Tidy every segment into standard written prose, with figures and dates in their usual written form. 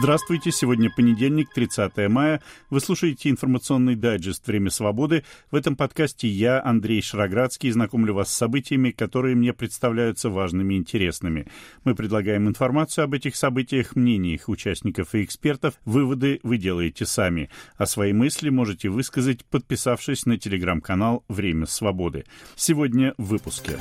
Здравствуйте, сегодня понедельник, 30 мая. Вы слушаете информационный дайджест «Время свободы». В этом подкасте я, Андрей Шароградский, знакомлю вас с событиями, которые мне представляются важными и интересными. Мы предлагаем информацию об этих событиях, мнения их участников и экспертов. Выводы вы делаете сами. А свои мысли можете высказать, подписавшись на телеграм-канал «Время свободы». Сегодня в выпуске.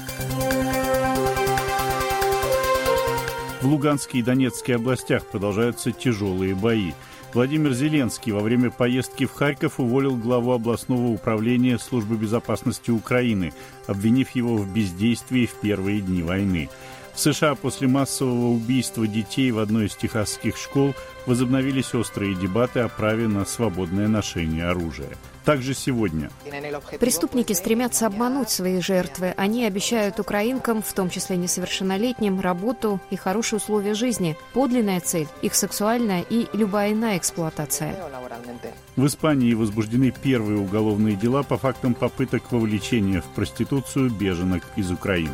В Луганской и Донецкой областях продолжаются тяжелые бои. Владимир Зеленский во время поездки в Харьков уволил главу областного управления Службы безопасности Украины, обвинив его в бездействии в первые дни войны. В США после массового убийства детей в одной из техасских школ возобновились острые дебаты о праве на свободное ношение оружия. Также сегодня. Преступники стремятся обмануть свои жертвы. Они обещают украинкам, в том числе несовершеннолетним, работу и хорошие условия жизни. Подлинная цель – их сексуальная и любая иная эксплуатация. В Испании возбуждены первые уголовные дела по фактам попыток вовлечения в проституцию беженок из Украины.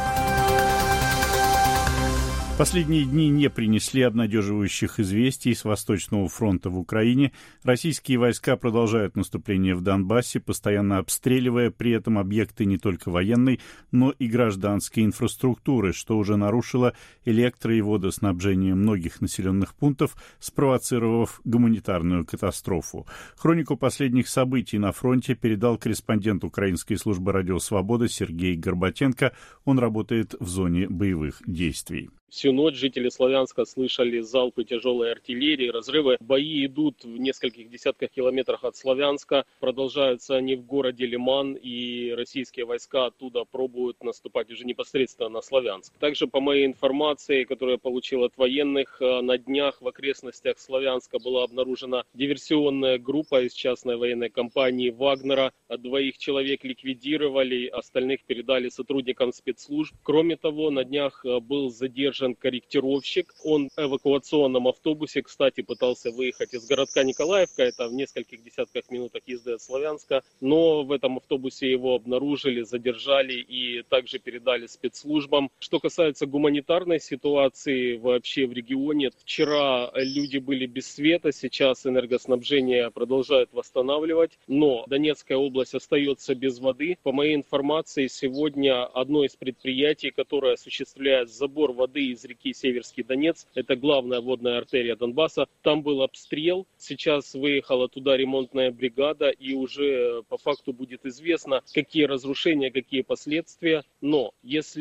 Последние дни не принесли обнадеживающих известий с Восточного фронта в Украине. Российские войска продолжают наступление в Донбассе, постоянно обстреливая при этом объекты не только военной, но и гражданской инфраструктуры, что уже нарушило электро- и водоснабжение многих населенных пунктов, спровоцировав гуманитарную катастрофу. Хронику последних событий на фронте передал корреспондент Украинской службы «Радио Свобода» Сергей Горбатенко. Он работает в зоне боевых действий. Всю ночь жители Славянска слышали залпы тяжелой артиллерии, разрывы. Бои идут в нескольких десятках километрах от Славянска. Продолжаются они в городе Лиман, и российские войска оттуда пробуют наступать уже непосредственно на Славянск. Также, по моей информации, которую я получил от военных, на днях в окрестностях Славянска была обнаружена диверсионная группа из частной военной компании «Вагнера». 2 человек ликвидировали, остальных передали сотрудникам спецслужб. Кроме того, на днях был задержан корректировщик. Он в эвакуационном автобусе, кстати, пытался выехать из городка Николаевка, это в нескольких десятках минутах езды от Славянска, но в этом автобусе его обнаружили, задержали и также передали спецслужбам. Что касается гуманитарной ситуации вообще в регионе, вчера люди были без света, сейчас энергоснабжение продолжают восстанавливать, но Донецкая область остается без воды. По моей информации, сегодня одно из предприятий, которое осуществляет забор воды из реки Северский Донец, это главная водная артерия Донбасса, там был обстрел, сейчас выехала туда ремонтная бригада и уже по факту будет известно, какие разрушения, какие последствия, но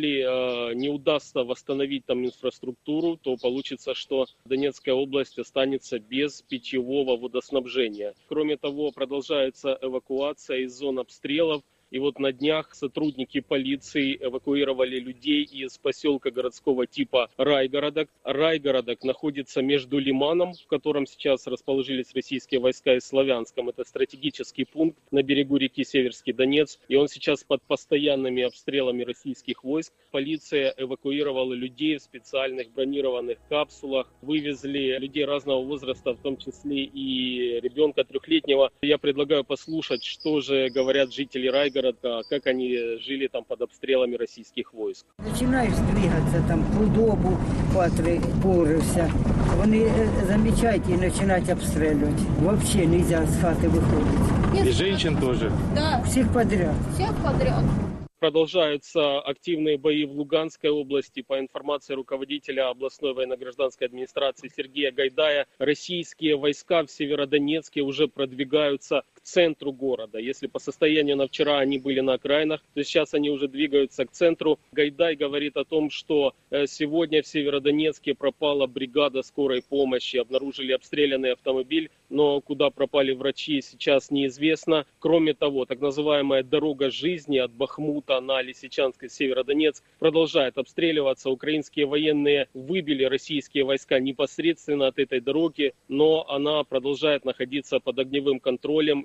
если не удастся восстановить там инфраструктуру, то получится, что Донецкая область останется без питьевого водоснабжения. Кроме того, продолжается эвакуация из зон обстрелов. И вот на днях сотрудники полиции эвакуировали людей из поселка городского типа Райгородок. Райгородок находится между Лиманом, в котором сейчас расположились российские войска, и Славянском. Это стратегический пункт на берегу реки Северский Донец. И он сейчас под постоянными обстрелами российских войск. Полиция эвакуировала людей в специальных бронированных капсулах. Вывезли людей разного возраста, в том числе и ребенка 3-летнего. Я предлагаю послушать, что же говорят жители Райгорода, как они жили там под обстрелами российских войск. Починаєш двигатися, там худобу, патри, порився. Вони замічають і починають обстрілювати. Взагалі не можна з хати виходити. И женщин тоже? Да. Всіх подряд. Всех подряд. Продолжаются активные бои в Луганской области. По информации руководителя областной военно-гражданской администрации Сергея Гайдая, российские войска в Северодонецке уже продвигаются к центру города. Если по состоянию на вчера они были на окраинах, то сейчас они уже двигаются к центру. Гайдай говорит о том, что сегодня в Северодонецке пропала бригада скорой помощи. Обнаружили обстрелянный автомобиль, но куда пропали врачи, сейчас неизвестно. Кроме того, так называемая дорога жизни от Бахмута на Лисичанск и Северодонецк продолжает обстреливаться. Украинские военные выбили российские войска непосредственно от этой дороги, но она продолжает находиться под огневым контролем,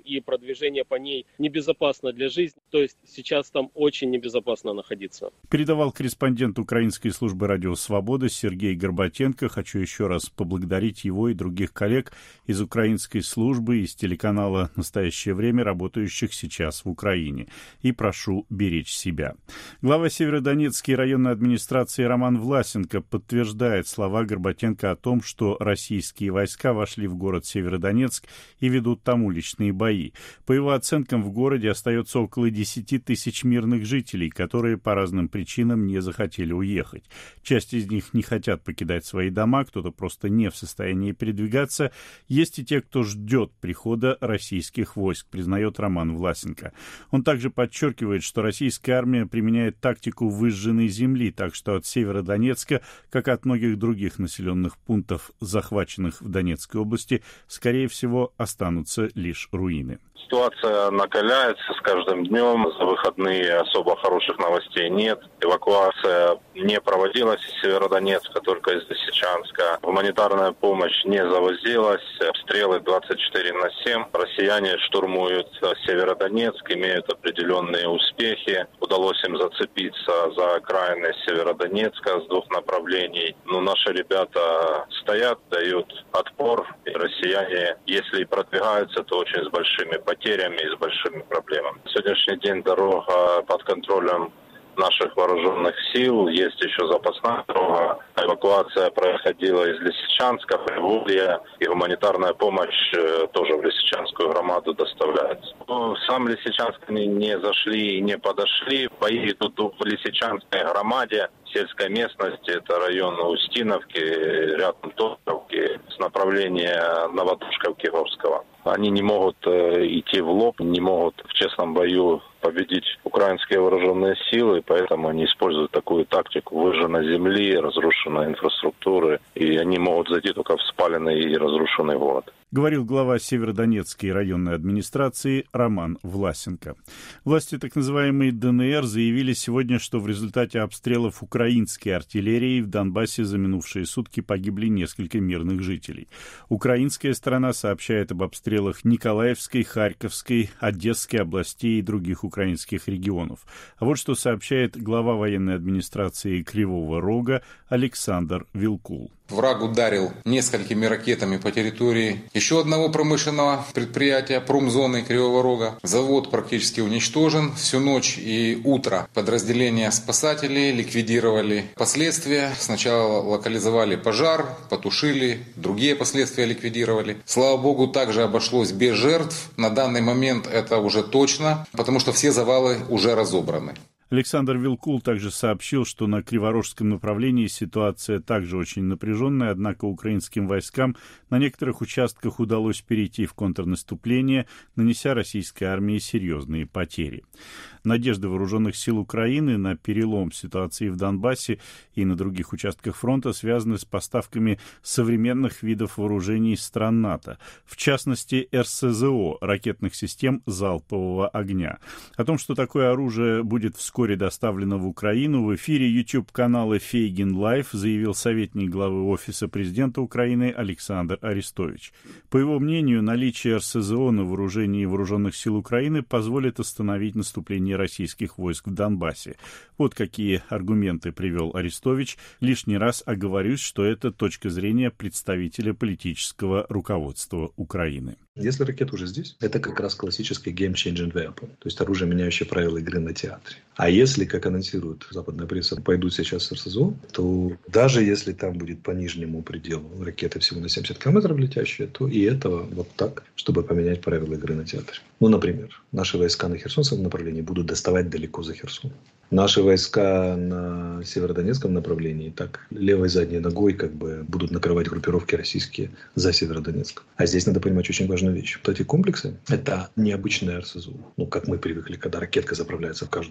и продвижение по ней небезопасно для жизни. То есть сейчас там очень небезопасно находиться. Передавал корреспондент Украинской службы радио «Свобода» Сергей Горбатенко. Хочу еще раз поблагодарить его и других коллег из украинской службы, из телеканала «Настоящее время», работающих сейчас в Украине. И прошу беречь себя. Глава Северодонецкой районной администрации Роман Власенко подтверждает слова Горбатенко о том, что российские войска вошли в город Северодонецк и ведут там уличные бои. По его оценкам, в городе остается около 10 тысяч мирных жителей, которые по разным причинам не захотели уехать. Часть из них не хотят покидать свои дома, кто-то просто не в состоянии передвигаться. Есть и те, кто ждет прихода российских войск, признает Роман Власенко. Он также подчеркивает, что российская армия применяет тактику выжженной земли, так что от Северодонецка, как и от многих других населенных пунктов, захваченных в Донецкой области, скорее всего, останутся лишь руины. Ситуация накаляется с каждым днем. За выходные особо хороших новостей нет. Эвакуация не проводилась из Северодонецка, только из Лисичанска. Гуманитарная помощь не завозилась. Обстрелы 24/7. Россияне штурмуют Северодонецк, имеют определенные успехи. Удалось им зацепиться за окраины Северодонецка с двух направлений. Но наши ребята стоят, дают отпор. И россияне, если и продвигаются, то очень с большими потерями и с большими проблемами. На сегодняшний день дорога под контролем наших вооруженных сил, есть еще запасная дорога. Эвакуация происходила из Лисичанска, Приволья, и гуманитарная помощь тоже в Лисичанскую громаду доставляется. Сам Лисичанск не зашли и не подошли. Бои идут в Лисичанской громаде, в сельской местности, это район Устиновки, рядом Тотровки, с направления Новотушковки-Горского. Они не могут идти в лоб, не могут в честном бою победить украинские вооруженные силы, поэтому они используют такую тактику выжженной земли, разрушенной инфраструктуры, и они могут зайти только в спаленный и разрушенный город. Говорил глава Северодонецкой районной администрации Роман Власенко. Власти так называемой ДНР заявили сегодня, что в результате обстрелов украинской артиллерии в Донбассе за минувшие сутки погибли несколько мирных жителей. Украинская сторона сообщает об обстрелах Николаевской, Харьковской, Одесской областей и других украинских регионов. А вот что сообщает глава военной администрации Кривого Рога Александр Вилкул. Враг ударил несколькими ракетами по территории еще одного промышленного предприятия промзоны Кривого Рога. Завод практически уничтожен. Всю ночь и утро подразделения спасателей ликвидировали последствия. Сначала локализовали пожар, потушили, другие последствия ликвидировали. Слава богу, также обошлось без жертв. На данный момент это уже точно, потому что все завалы уже разобраны. Александр Вилкул также сообщил, что на Криворожском направлении ситуация также очень напряженная, однако украинским войскам на некоторых участках удалось перейти в контрнаступление, нанеся российской армии серьезные потери. Надежды вооруженных сил Украины на перелом ситуации в Донбассе и на других участках фронта связаны с поставками современных видов вооружений стран НАТО, в частности РСЗО, ракетных систем залпового огня. О том, что такое оружие будет вскоре доставлено в Украину, в эфире YouTube-канала «Фейгин Лайв» заявил советник главы Офиса президента Украины Александр Арестович. По его мнению, наличие РСЗО на вооружении вооруженных сил Украины позволит остановить наступление российских войск в Донбассе. Вот какие аргументы привел Арестович. Лишний раз оговорюсь, что это точка зрения представителя политического руководства Украины. Если ракета уже здесь, это как раз классический game-changing weapon, то есть оружие, меняющее правила игры на театре. А если, как анонсирует западная пресса, пойдут сейчас с РСЗО, то даже если там будет по нижнему пределу ракеты всего на 70 километров летящие, то и этого вот так, чтобы поменять правила игры на театре. Ну, например, наши войска на Херсонском направлении будут доставать далеко за Херсон. Наши войска на Северодонецком направлении так левой задней ногой как бы будут накрывать группировки российские за Северодонецк. А здесь надо понимать очень важную вещь. Вот эти комплексы — это необычное РСЗО. Ну, как мы привыкли, когда ракетка заправляется в каждую трубу.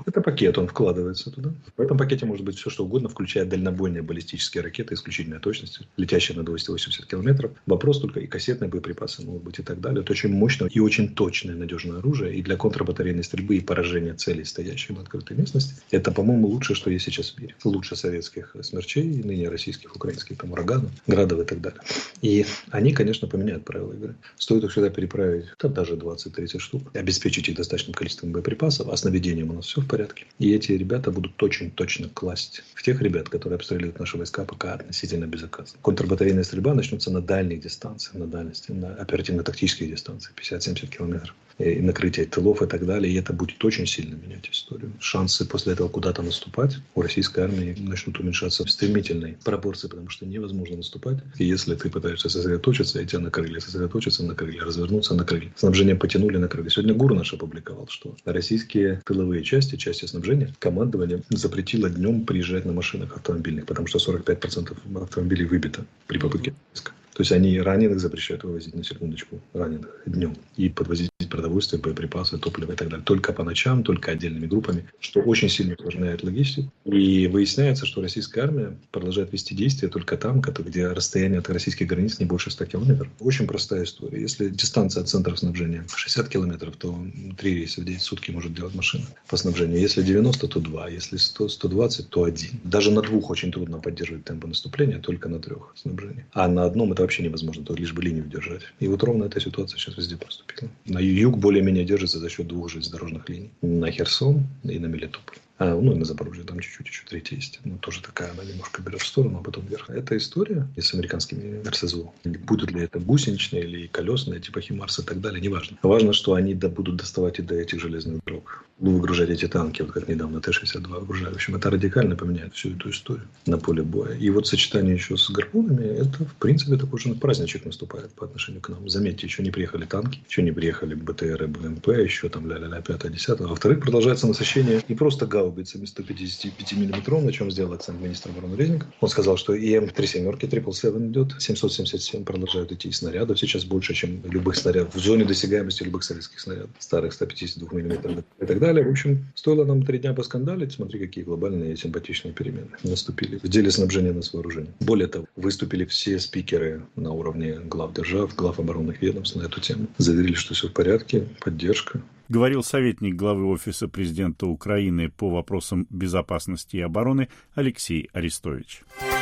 Это пакет, он вкладывается туда. В этом пакете может быть все, что угодно, включая дальнобойные баллистические ракеты исключительной точности, летящие на 280 километров. Вопрос только и кассетные боеприпасы могут быть и так далее. Это очень мощное и очень точное надежное оружие. И для контрбатарейной стрельбы и поражения целей, стоящих в открытой местности, это, по-моему, лучшее, что есть сейчас в мире. Лучше советских смерчей, ныне российских, украинских, там, ураганов, градов и так далее. И они, конечно, поменяют правила игры. Стоит их сюда переправить, даже 20-30 штук, обеспечить их достаточным количеством боеприпасов, а с наведением у нас все в порядке. И эти ребята будут очень точно класть в тех ребят, которые обстреливают наши войска пока относительно безопасно. Контрбатарейная стрельба начнется на дальних дистанциях, на дальности, на оперативно-тактических дистанциях, 50-70 километров. И накрытие тылов и так далее. И это будет очень сильно менять историю. Шансы после этого куда-то наступать у российской армии начнут уменьшаться в стремительной пропорции, потому что невозможно наступать. И если ты пытаешься сосредоточиться, и тебя накрыли, развернуться, накрыли. Снабжение потянули, накрыли. Сегодня ГУР наш опубликовал, что российские тыловые части снабжения, командование запретило днем приезжать на машинах автомобильных, потому что 45% автомобилей выбито при попытке поиска. То есть они раненых запрещают вывозить, на секундочку, раненых днем. И подвозить продовольствие, боеприпасы, топливо и так далее. Только по ночам, только отдельными группами, что очень сильно усложняет логистику. И выясняется, что российская армия продолжает вести действия только там, где расстояние от российских границ не больше 100 километров. Очень простая история. Если дистанция от центров снабжения 60 километров, то 3 рейса в день в сутки может делать машина по снабжению. Если 90, то 2. Если 100, 120, то 1. Даже на 2 очень трудно поддерживать темпы наступления, только на 3 снабжения. А на одном это вообще невозможно, то лишь бы линию держать. И вот ровно эта ситуация сейчас везде поступила. На юг более-менее держится за счет 2 железнодорожных линий. На Херсон и на Мелитополь. И на Запорожье там чуть-чуть еще 3 есть. Тоже такая, она немножко берет в сторону, а потом вверх. Это история с американскими РСЗО. Будут ли это гусеничные или колесные, типа Химарс и так далее, неважно. Важно, что они будут доставать и до этих железных дорог. Выгружать эти танки, вот как недавно Т-62 выгружали. В общем, это радикально поменяет всю эту историю на поле боя. И вот сочетание еще с гарпунами, это, в принципе, такой же праздничек наступает по отношению к нам. Заметьте, еще не приехали танки, еще не приехали БТР и БМП, еще там ля-ля-ля, 5-10. А во-вторых, продолжается насыщение не просто гаубицами 155 мм, на чем сделал акцент министр обороны Резников. Он сказал, что и М3 семерки 777 идет, 777 продолжают идти снарядов. Сейчас больше, чем любых снарядов. В зоне досягаемости любых советских снарядов. Старых 152 мм и так далее. В общем, стоило нам 3 дня поскандалить. Смотри, какие глобальные и симпатичные перемены наступили в деле снабжения нас вооружением. Более того, выступили все спикеры на уровне глав держав, глав оборонных ведомств на эту тему. Заверили, что все в порядке, поддержка. Говорил советник главы Офиса президента Украины по вопросам безопасности и обороны Алексей Арестович.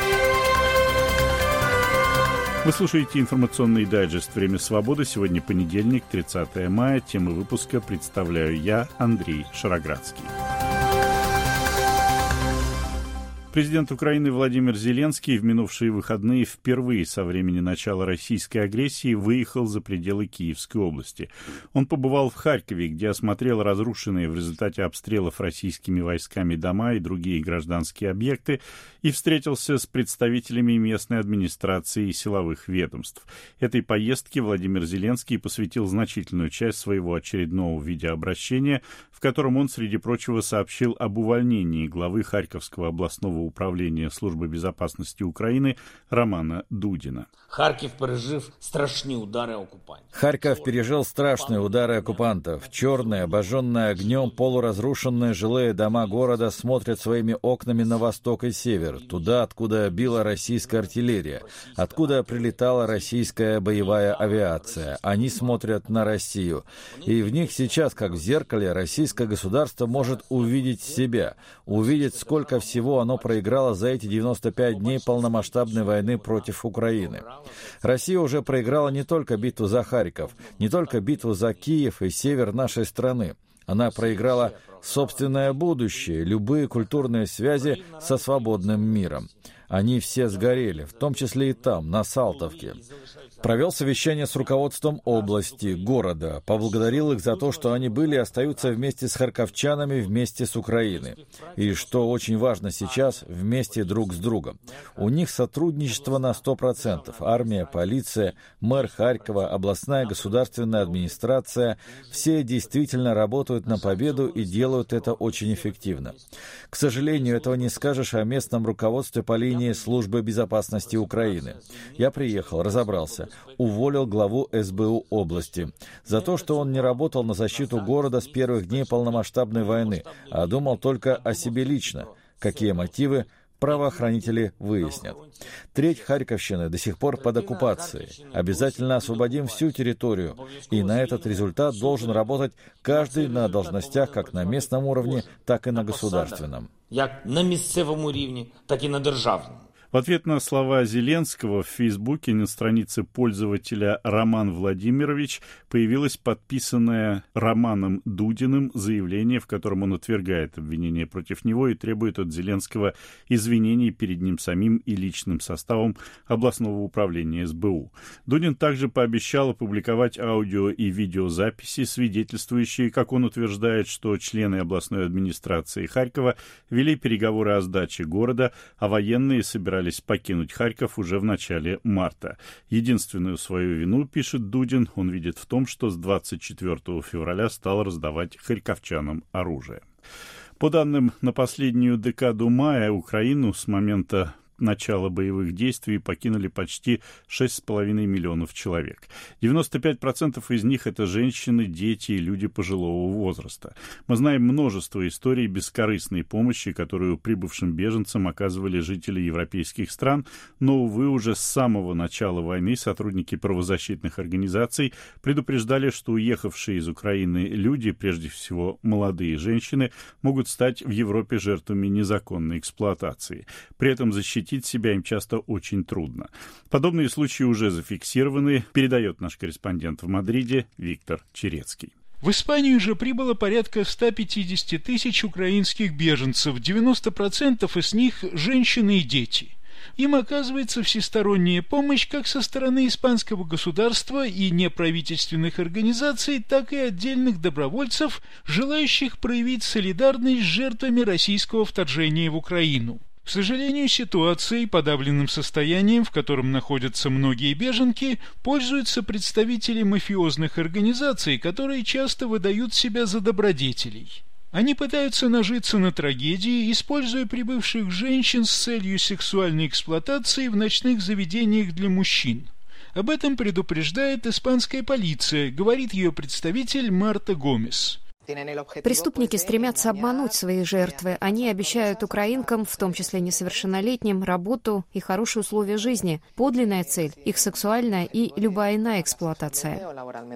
Вы слушаете информационный дайджест «Время свободы». Сегодня понедельник, 30 мая. Темы выпуска представляю я, Андрей Шароградский. Президент Украины Владимир Зеленский в минувшие выходные впервые со времени начала российской агрессии выехал за пределы Киевской области. Он побывал в Харькове, где осмотрел разрушенные в результате обстрелов российскими войсками дома и другие гражданские объекты и встретился с представителями местной администрации и силовых ведомств. Этой поездке Владимир Зеленский посвятил значительную часть своего очередного видеообращения, в котором он, среди прочего, сообщил об увольнении главы Харьковского областного управления Службы безопасности Украины Романа Дудина. Харьков пережил страшные удары оккупантов. Черные, обожженные огнем, полуразрушенные жилые дома города смотрят своими окнами на восток и север, туда, откуда била российская артиллерия, откуда прилетала российская боевая авиация. Они смотрят на Россию. И в них сейчас, как в зеркале, российское государство может увидеть себя, увидеть, сколько всего оно проиграло за эти 95 дней полномасштабной войны против Украины. Россия уже проиграла не только битву за Харьков, не только битву за Киев и север нашей страны. Она проиграла собственное будущее, любые культурные связи со свободным миром. Они все сгорели, в том числе и там, на Салтовке. Провел совещание с руководством области, города, поблагодарил их за то, что они были и остаются вместе с харьковчанами, вместе с Украиной. И, что очень важно сейчас, вместе друг с другом. У них сотрудничество на 100%. Армия, полиция, мэр Харькова, областная государственная администрация – все действительно работают на победу и делают это очень эффективно. К сожалению, этого не скажешь о местном руководстве по линии линии Службы безопасности Украины. Я приехал, разобрался, уволил главу СБУ области за то, что он не работал на защиту города с первых дней полномасштабной войны, а думал только о себе лично. Какие мотивы? Правоохранители выяснят. Треть Харьковщины до сих пор под оккупацией. Обязательно освободим всю территорию. И на этот результат должен работать каждый на должностях как на местном уровне, так и на государственном. Как на местном уровне, так и на державном. В ответ на слова Зеленского в Фейсбуке на странице пользователя Роман Владимирович появилось подписанное Романом Дудиным заявление, в котором он отвергает обвинения против него и требует от Зеленского извинений перед ним самим и личным составом областного управления СБУ. Дудин также пообещал опубликовать аудио и видеозаписи, свидетельствующие, как он утверждает, что члены областной администрации Харькова вели переговоры о сдаче города, а военные собирались покинуть Харьков уже в начале марта. Единственную свою вину, пишет Дудин, он видит в том, что с 24 февраля стал раздавать харьковчанам оружие. По данным на последнюю декаду мая, Украину с момента начала боевых действий покинули почти 6,5 миллионов человек. 95% из них — это женщины, дети и люди пожилого возраста. Мы знаем множество историй бескорыстной помощи, которую прибывшим беженцам оказывали жители европейских стран, но, увы, уже с самого начала войны сотрудники правозащитных организаций предупреждали, что уехавшие из Украины люди, прежде всего молодые женщины, могут стать в Европе жертвами незаконной эксплуатации. При этом защитить себя им часто очень трудно. Подобные случаи уже зафиксированы, передает наш корреспондент в Мадриде Виктор Черецкий. В Испанию же прибыло порядка 150 тысяч украинских беженцев, 90% из них – женщины и дети. Им оказывается всесторонняя помощь как со стороны испанского государства и неправительственных организаций, так и отдельных добровольцев, желающих проявить солидарность с жертвами российского вторжения в Украину. К сожалению, ситуацией, подавленным состоянием, в котором находятся многие беженки, пользуются представители мафиозных организаций, которые часто выдают себя за добродетелей. Они пытаются нажиться на трагедии, используя прибывших женщин с целью сексуальной эксплуатации в ночных заведениях для мужчин. Об этом предупреждает испанская полиция, говорит ее представитель Марта Гомес. Преступники стремятся обмануть свои жертвы. Они обещают украинкам, в том числе несовершеннолетним, работу и хорошие условия жизни. Подлинная цель – их сексуальная и любая иная эксплуатация.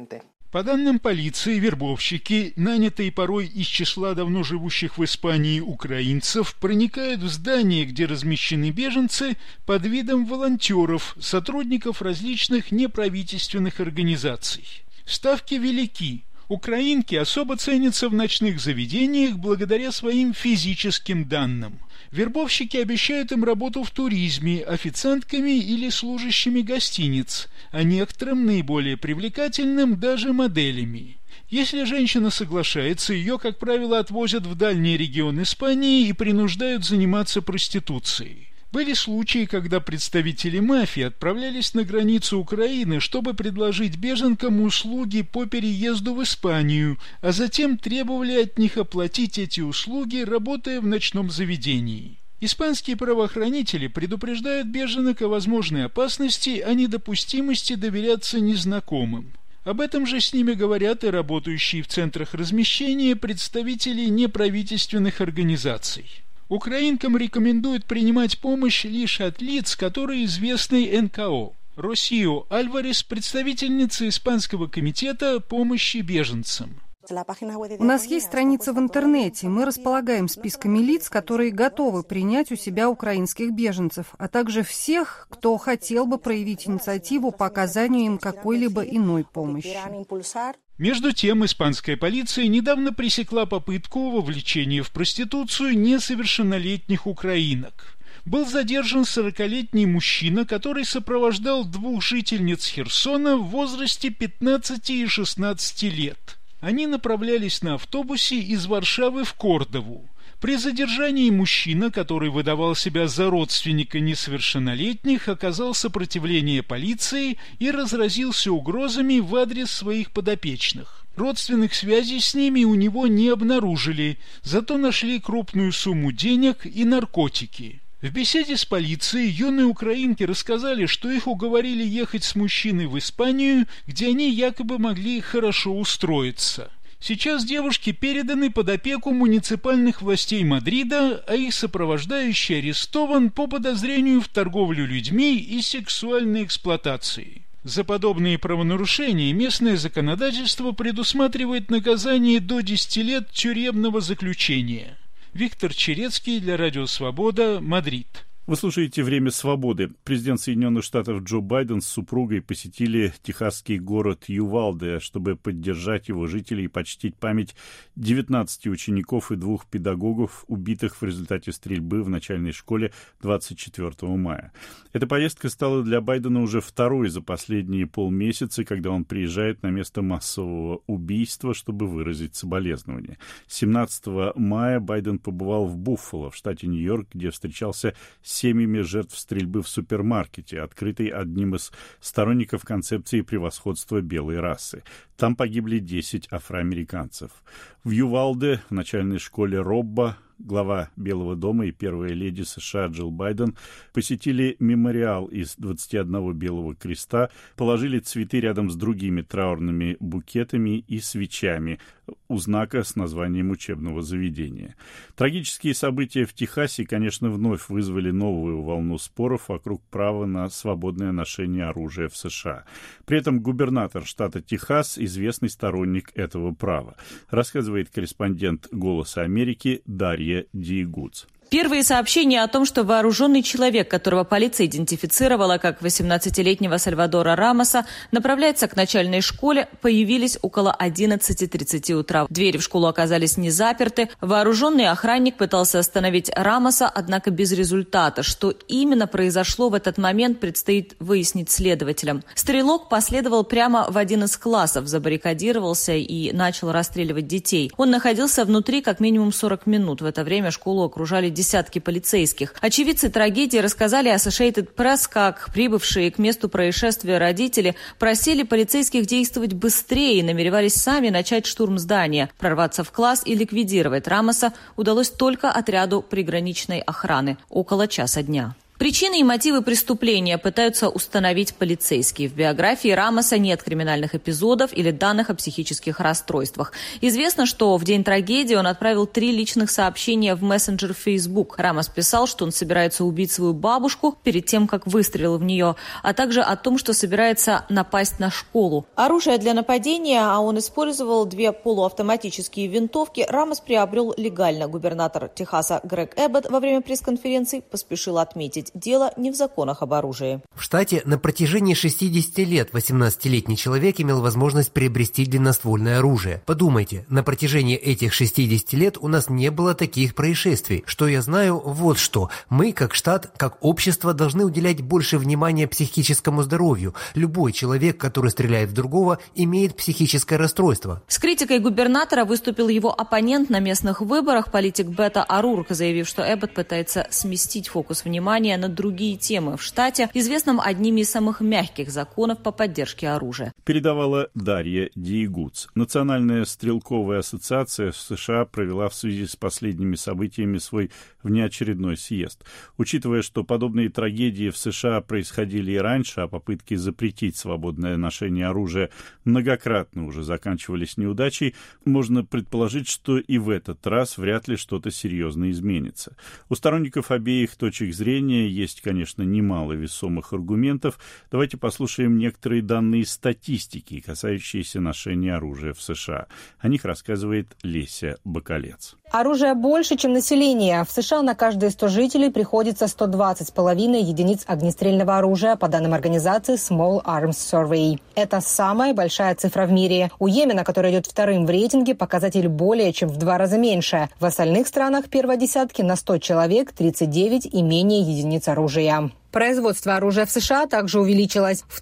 По данным полиции, вербовщики, нанятые порой из числа давно живущих в Испании украинцев, проникают в здания, где размещены беженцы, под видом волонтеров, сотрудников различных неправительственных организаций. Ставки велики. Украинки особо ценятся в ночных заведениях благодаря своим физическим данным. Вербовщики обещают им работу в туризме, официантками или служащими гостиниц, а некоторым, наиболее привлекательным, даже моделями. Если женщина соглашается, ее, как правило, отвозят в дальний регион Испании и принуждают заниматься проституцией. Были случаи, когда представители мафии отправлялись на границу Украины, чтобы предложить беженкам услуги по переезду в Испанию, а затем требовали от них оплатить эти услуги, работая в ночном заведении. Испанские правоохранители предупреждают беженок о возможной опасности, о недопустимости доверяться незнакомым. Об этом же с ними говорят и работающие в центрах размещения представители неправительственных организаций. Украинкам рекомендуют принимать помощь лишь от лиц, которые известны НКО. Росио Альварес, представительница Испанского комитета помощи беженцам. У нас есть страница в интернете. Мы располагаем списками лиц, которые готовы принять у себя украинских беженцев, а также всех, кто хотел бы проявить инициативу по оказанию им какой-либо иной помощи. Между тем, испанская полиция недавно пресекла попытку вовлечения в проституцию несовершеннолетних украинок. Был задержан 40-летний мужчина, который сопровождал двух жительниц Херсона в возрасте 15 и 16 лет. Они направлялись на автобусе из Варшавы в Кордову. При задержании мужчина, который выдавал себя за родственника несовершеннолетних, оказал сопротивление полиции и разразился угрозами в адрес своих подопечных. Родственных связей с ними у него не обнаружили, зато нашли крупную сумму денег и наркотики. В беседе с полицией юные украинки рассказали, что их уговорили ехать с мужчиной в Испанию, где они якобы могли хорошо устроиться. Сейчас девушки переданы под опеку муниципальных властей Мадрида, а их сопровождающий арестован по подозрению в торговле людьми и сексуальной эксплуатации. За подобные правонарушения местное законодательство предусматривает наказание до 10 лет тюремного заключения. Виктор Черецкий для Радио Свобода, Мадрид. Вы слушаете «Время свободы». Президент Соединенных Штатов Джо Байден с супругой посетили техасский город Ювалде, чтобы поддержать его жителей и почтить память 19 учеников и 2 педагогов, убитых в результате стрельбы в начальной школе 24 мая. Эта поездка стала для Байдена уже второй за последние полмесяца, когда он приезжает на место массового убийства, чтобы выразить соболезнования. 17 мая Байден побывал в Буффало, в штате Нью-Йорк, где встречался с семьями жертв стрельбы в супермаркете, открытой одним из сторонников концепции превосходства белой расы. Там погибли 10 афроамериканцев. В Ювалде, в начальной школе Робба, глава Белого дома и первая леди США Джилл Байден посетили мемориал из 21 белого креста, положили цветы рядом с другими траурными букетами и свечами у знака с названием учебного заведения. Трагические события в Техасе, конечно, вновь вызвали новую волну споров вокруг права на свободное ношение оружия в США. При этом губернатор штата Техас – известный сторонник этого права, рассказывает корреспондент «Голоса Америки» Дарья Диегудс. Первые сообщения о том, что вооруженный человек, которого полиция идентифицировала как 18-летнего Сальвадора Рамоса, направляется к начальной школе, появились около 11:30 утра. Двери в школу оказались не заперты. Вооруженный охранник пытался остановить Рамоса, однако без результата. Что именно произошло в этот момент, предстоит выяснить следователям. Стрелок последовал прямо в один из классов, забаррикадировался и начал расстреливать детей. Он находился внутри как минимум 40 минут. В это время школу окружали десятки полицейских. Очевидцы трагедии рассказали Associated Press, как прибывшие к месту происшествия родители просили полицейских действовать быстрее и намеревались сами начать штурм здания. Прорваться в класс и ликвидировать Рамоса удалось только отряду приграничной охраны около часа дня. Причины и мотивы преступления пытаются установить полицейские. В биографии Рамоса нет криминальных эпизодов или данных о психических расстройствах. Известно, что в день трагедии он отправил 3 личных сообщения в мессенджер Facebook. Рамос писал, что он собирается убить свою бабушку перед тем, как выстрелил в нее, а также о том, что собирается напасть на школу. Оружие для нападения, а он использовал 2 полуавтоматические винтовки, Рамос приобрел легально. Губернатор Техаса Грег Эббот во время пресс-конференции поспешил отметить: дело не в законах об оружии. В штате на протяжении 60 лет 18-летний человек имел возможность приобрести длинноствольное оружие. Подумайте, на протяжении этих 60 лет у нас не было таких происшествий. Что я знаю, вот что. Мы, как штат, как общество, должны уделять больше внимания психическому здоровью. Любой человек, который стреляет в другого, имеет психическое расстройство. С критикой губернатора выступил его оппонент на местных выборах, политик Бето О'Рурк, заявив, что Эббот пытается сместить фокус внимания на другие темы в штате, известном одними из самых мягких законов по поддержке оружия. Передавала Дарья Диегудс. Национальная стрелковая ассоциация в США провела в связи с последними событиями свой внеочередной съезд. Учитывая, что подобные трагедии в США происходили и раньше, а попытки запретить свободное ношение оружия многократно уже заканчивались неудачей, можно предположить, что и в этот раз вряд ли что-то серьезно изменится. У сторонников обеих точек зрения есть, конечно, немало весомых аргументов. Давайте послушаем некоторые данные статистики, касающиеся ношения оружия в США. О них рассказывает Леся Бакалец. Оружия больше, чем население. В США на каждые 100 жителей приходится 120,5 единиц огнестрельного оружия, по данным организации Small Arms Survey. Это самая большая цифра в мире. У Йемена, который идет вторым в рейтинге, показатель более чем в 2 раза меньше. В остальных странах первой десятки на 100 человек 39 и менее единиц оружия. Производство оружия в США также увеличилось. В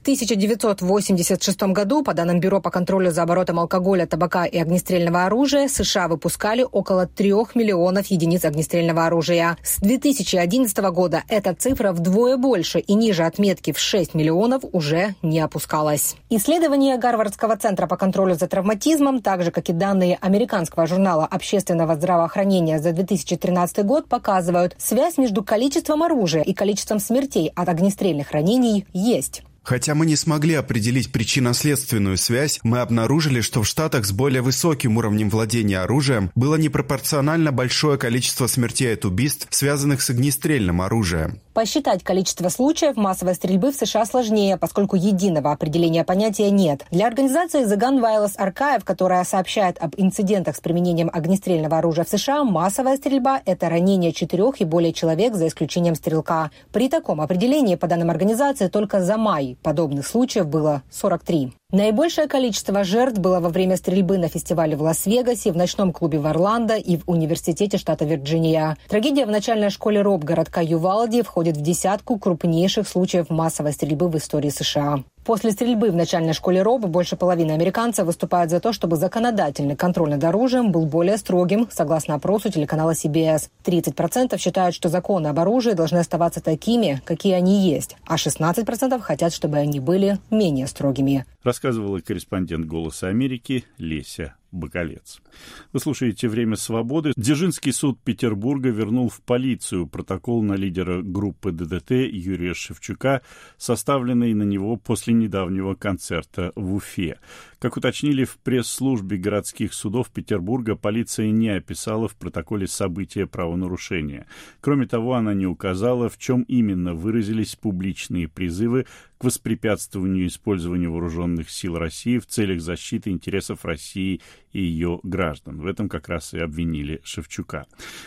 1986 году, по данным Бюро по контролю за оборотом алкоголя, табака и огнестрельного оружия, США выпускали около 3 миллионов единиц огнестрельного оружия. С 2011 года эта цифра вдвое больше и ниже отметки в 6 миллионов уже не опускалась. Исследования Гарвардского центра по контролю за травматизмом, так же как и данные американского журнала общественного здравоохранения за 2013 год, показывают, связь между количеством оружия и количеством смертей от огнестрельных ранений есть. Хотя мы не смогли определить причинно-следственную связь, мы обнаружили, что в Штатах с более высоким уровнем владения оружием было непропорционально большое количество смертей от убийств, связанных с огнестрельным оружием. Посчитать количество случаев массовой стрельбы в США сложнее, поскольку единого определения понятия нет. Для организации The Gun Violence Archive, которая сообщает об инцидентах с применением огнестрельного оружия в США, массовая стрельба – это ранение 4 и более человек, за исключением стрелка. При таком определении, по данным организации, только за май подобных случаев было 43. Наибольшее количество жертв было во время стрельбы на фестивале в Лас-Вегасе, в ночном клубе в Орландо и в университете штата Вирджиния. Трагедия в начальной школе РОБ городка Ювалди входит в десятку крупнейших случаев массовой стрельбы в истории США. После стрельбы в начальной школе РОБ больше половины американцев выступают за то, чтобы законодательный контроль над оружием был более строгим, согласно опросу телеканала CBS. 30% считают, что законы об оружии должны оставаться такими, какие они есть, а 16% хотят, чтобы они были менее строгими. Рассказывала корреспондент «Голоса Америки» Леся Бакалец. Вы слушаете «Время свободы». Дзержинский суд Петербурга вернул в полицию протокол на лидера группы ДДТ Юрия Шевчука, составленный на него после недавнего концерта в Уфе. Как уточнили в пресс-службе городских судов Петербурга, полиция не описала в протоколе события правонарушения. Кроме того, она не указала, в чем именно выразились публичные призывы к воспрепятствованию использованию вооруженных сил России в целях защиты интересов России и ее граждан. В этом как раз и обвинили Шевчука.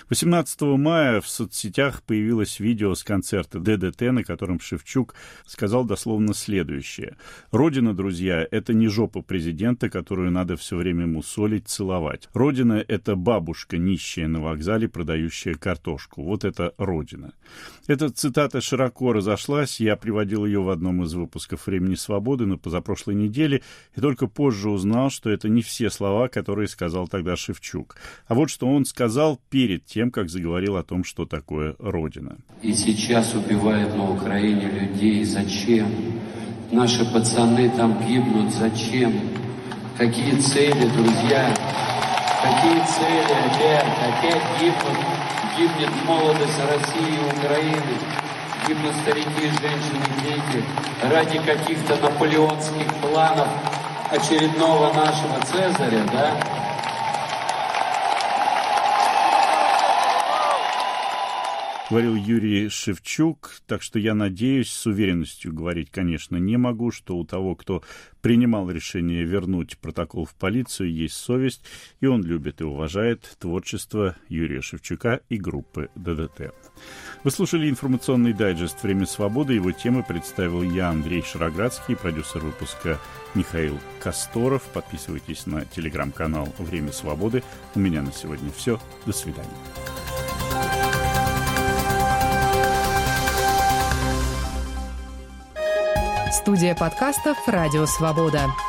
18 мая в соцсетях появилось видео с концерта ДДТ, на котором Шевчук сказал дословно следующее. «Родина, друзья, это не жопа президента, которую надо все время мусолить, целовать. Родина — это бабушка, нищая на вокзале, продающая картошку. Вот это Родина». Эта цитата широко разошлась. Я приводил ее в одном из выпусков «Времени свободы» на позапрошлой неделе, и только позже узнал, что это не все слова, которые сказал тогда Шевчук. А вот что он сказал перед тем, как заговорил о том, что такое Родина. И сейчас убивают на Украине людей. Зачем? Наши пацаны там гибнут. Зачем? Какие цели, друзья? Какие цели опять гибнут? Гибнет молодость России и Украины. Гибнут старики, женщины, дети. Ради каких-то наполеонских планов очередного нашего Цезаря, да? Говорил Юрий Шевчук, так что я надеюсь, с уверенностью говорить, конечно, не могу, что у того, кто принимал решение вернуть протокол в полицию, есть совесть, и он любит и уважает творчество Юрия Шевчука и группы ДДТ. Вы слушали информационный дайджест «Время свободы». Его темы представил я, Андрей Шароградский, продюсер выпуска Михаил Косторов. Подписывайтесь на телеграм-канал «Время свободы». У меня на сегодня все. До свидания. Студия подкастов «Радио Свобода».